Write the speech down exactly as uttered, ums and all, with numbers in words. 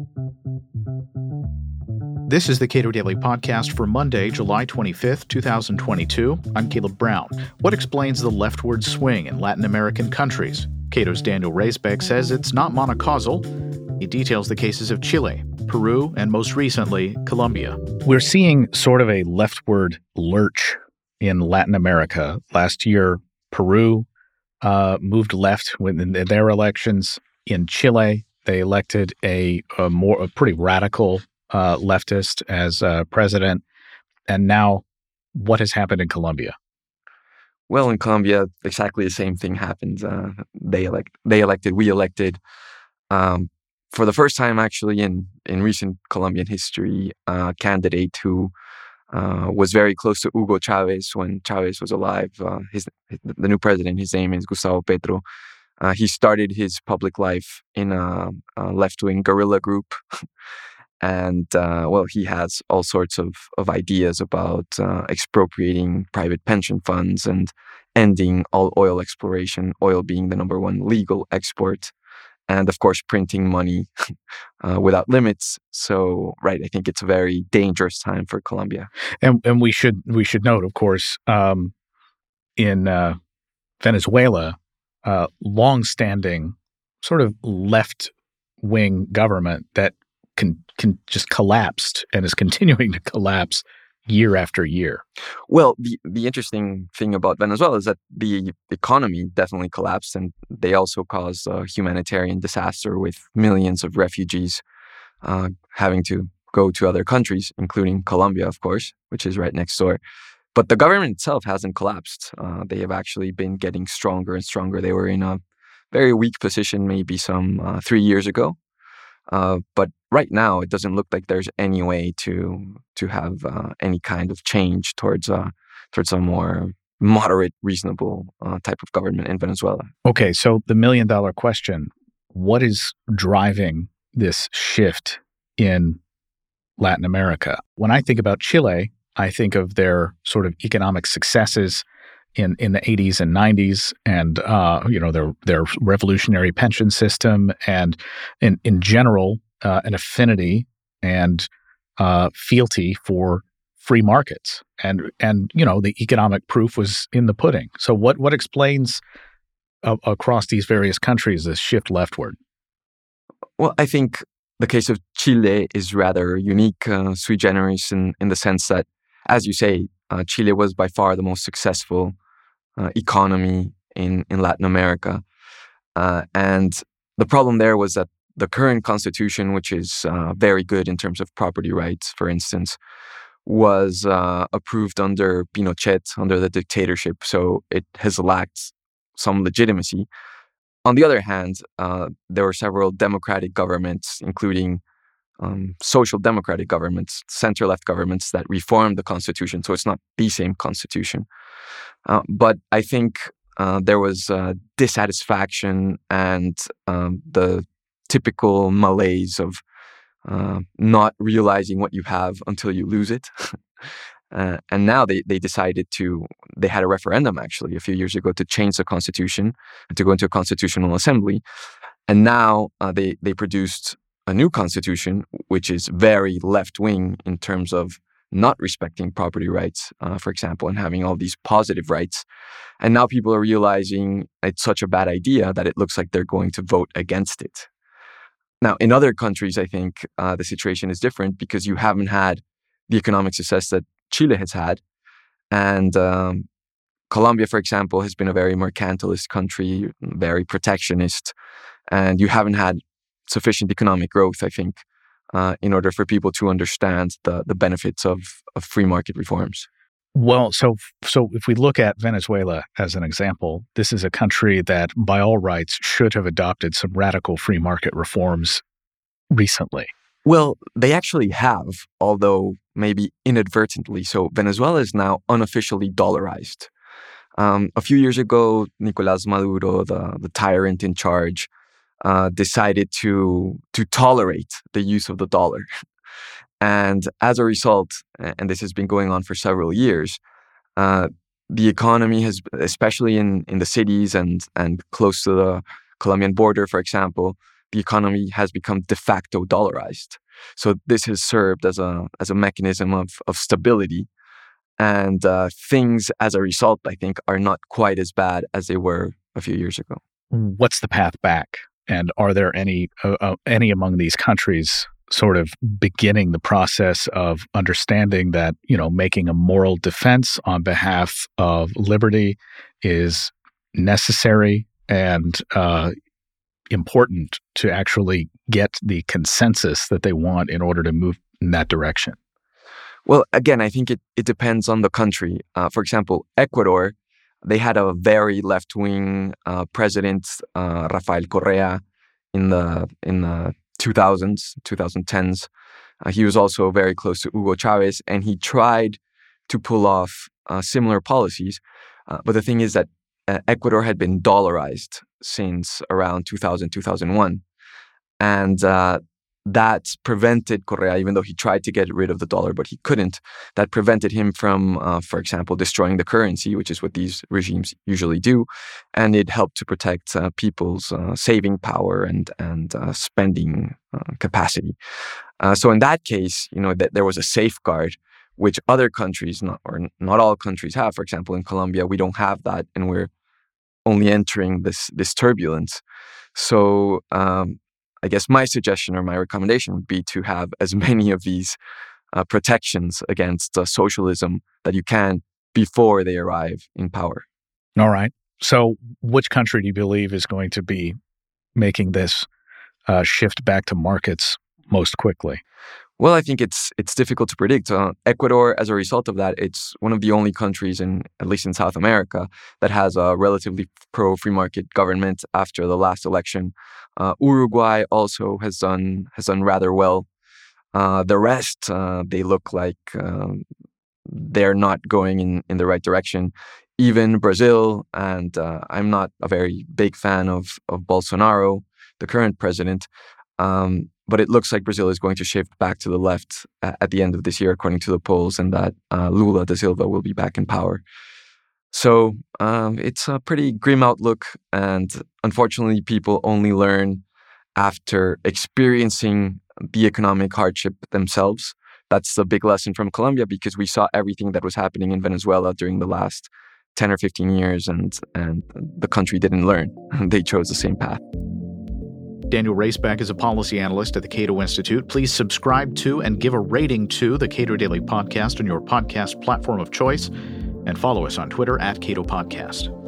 This is the Cato Daily Podcast for Monday, July twenty-fifth, twenty twenty-two. I'm Caleb Brown. What explains the leftward swing in Latin American countries? Cato's Daniel Raisbeck says it's not monocausal. He details the cases of Chile, Peru, and most recently, Colombia. We're seeing sort of a leftward lurch in Latin America. Last year, Peru uh, moved left in their elections. In Chile, they elected a, a more a pretty radical uh, leftist as uh, president. And now, what has happened in Colombia? Well, in Colombia, exactly the same thing happened. Uh, they elect, they elected, we elected. Um, for the first time, actually, in, in recent Colombian history, a uh, candidate who uh, was very close to Hugo Chavez when Chavez was alive. Uh, his the new president, his name is Gustavo Petro. Uh, he started his public life in a, a left-wing guerrilla group. And, uh, well, he has all sorts of, of ideas about uh, expropriating private pension funds and ending all oil exploration, oil being the number one legal export, and, of course, printing money uh, without limits. So, right, I think it's a very dangerous time for Colombia. And and we should we should note, of course, um, in uh, Venezuela, uh, long-standing sort of left-wing government that Can, can just collapsed and is continuing to collapse year after year. Well, the, the interesting thing about Venezuela is that the economy definitely collapsed, and they also caused a humanitarian disaster with millions of refugees uh, having to go to other countries, including Colombia, of course, which is right next door. But the government itself hasn't collapsed. Uh, they have actually been getting stronger and stronger. They were in a very weak position maybe some uh, three years ago. Uh, but right now, it doesn't look like there's any way to to have uh, any kind of change towards uh, towards a more moderate, reasonable uh, type of government in Venezuela. Okay, so the million dollar question: what is driving this shift in Latin America? When I think about Chile, I think of their sort of economic successes in in the eighties and nineties, and uh, you know their their revolutionary pension system, and in in general uh, an affinity and uh, fealty for free markets, and and you know the economic proof was in the pudding. So what what explains uh, across these various countries this shift leftward? Well, I think the case of Chile is rather unique, uh, sui generis, in in the sense that, as you say, uh, Chile was by far the most successful Uh, economy in, in Latin America. Uh, and the problem there was that the current constitution, which is uh, very good in terms of property rights, for instance, was uh, approved under Pinochet, under the dictatorship. So it has lacked some legitimacy. On the other hand, uh, there were several democratic governments, including um, social democratic governments, center-left governments that reformed the constitution. So it's not the same constitution. Uh, but I think uh, there was uh, dissatisfaction and um, the typical malaise of uh, not realizing what you have until you lose it. uh, and now they, they decided to, they had a referendum actually a few years ago to change the constitution, to go into a constitutional assembly. And now uh, they, they produced a new constitution, which is very left-wing in terms of not respecting property rights, uh, for example, and having all these positive rights. And now people are realizing it's such a bad idea that it looks like they're going to vote against it. Now, in other countries, I think uh, the situation is different because you haven't had the economic success that Chile has had. And um, Colombia, for example, has been a very mercantilist country, very protectionist, and you haven't had sufficient economic growth, I think, Uh, in order for people to understand the, the benefits of, of free market reforms. Well, so so if we look at Venezuela as an example, this is a country that, by all rights, should have adopted some radical free market reforms recently. Well, they actually have, although maybe inadvertently. So Venezuela is now unofficially dollarized. Um, a few years ago, Nicolás Maduro, the, the tyrant in charge, Uh, decided to to tolerate the use of the dollar. And as a result, and this has been going on for several years, uh, the economy has, especially in, in the cities and, and close to the Colombian border, for example, the economy has become de facto dollarized. So this has served as a as a mechanism of of stability, and uh, things as a result, I think, are not quite as bad as they were a few years ago. What's the path back? And are there any uh, uh, any among these countries sort of beginning the process of understanding that, you know, making a moral defense on behalf of liberty is necessary and uh, important to actually get the consensus that they want in order to move in that direction? Well, again, I think it, it depends on the country. Uh, for example, Ecuador, they had a very left-wing uh, president, uh, Rafael Correa, in the in the two thousands, twenty tens. Uh, he was also very close to Hugo Chavez, and he tried to pull off uh, similar policies. Uh, but the thing is that uh, Ecuador had been dollarized since around two thousand, two thousand one. And uh, that prevented Correa, even though he tried to get rid of the dollar, but he couldn't, that prevented him from, uh, for example, destroying the currency, which is what these regimes usually do. And it helped to protect uh, people's uh, saving power and, and uh, spending uh, capacity. Uh, so in that case, you know, that there was a safeguard, which other countries, not, or not all countries have. For example, in Colombia, we don't have that, and we're only entering this, this turbulence. So, um, I guess my suggestion or my recommendation would be to have as many of these uh, protections against uh, socialism that you can before they arrive in power. All right. So which country do you believe is going to be making this uh, shift back to markets most quickly? Well, I think it's it's difficult to predict. Uh, Ecuador, as a result of that, it's one of the only countries, in at least in South America, that has a relatively pro-free market government after the last election. Uh, Uruguay also has done has done rather well. Uh, the rest, uh, they look like um, they're not going in, in the right direction. Even Brazil, and uh, I'm not a very big fan of of Bolsonaro, the current president. Um, But it looks like Brazil is going to shift back to the left at the end of this year, according to the polls, and that uh, Lula da Silva will be back in power. So um, it's a pretty grim outlook. And unfortunately, people only learn after experiencing the economic hardship themselves. That's the big lesson from Colombia, because we saw everything that was happening in Venezuela during the last ten or fifteen years, and, and the country didn't learn. They chose the same path. Daniel Raisbeck is a policy analyst at the Cato Institute. Please subscribe to and give a rating to the Cato Daily Podcast on your podcast platform of choice, and follow us on Twitter at Cato Podcast.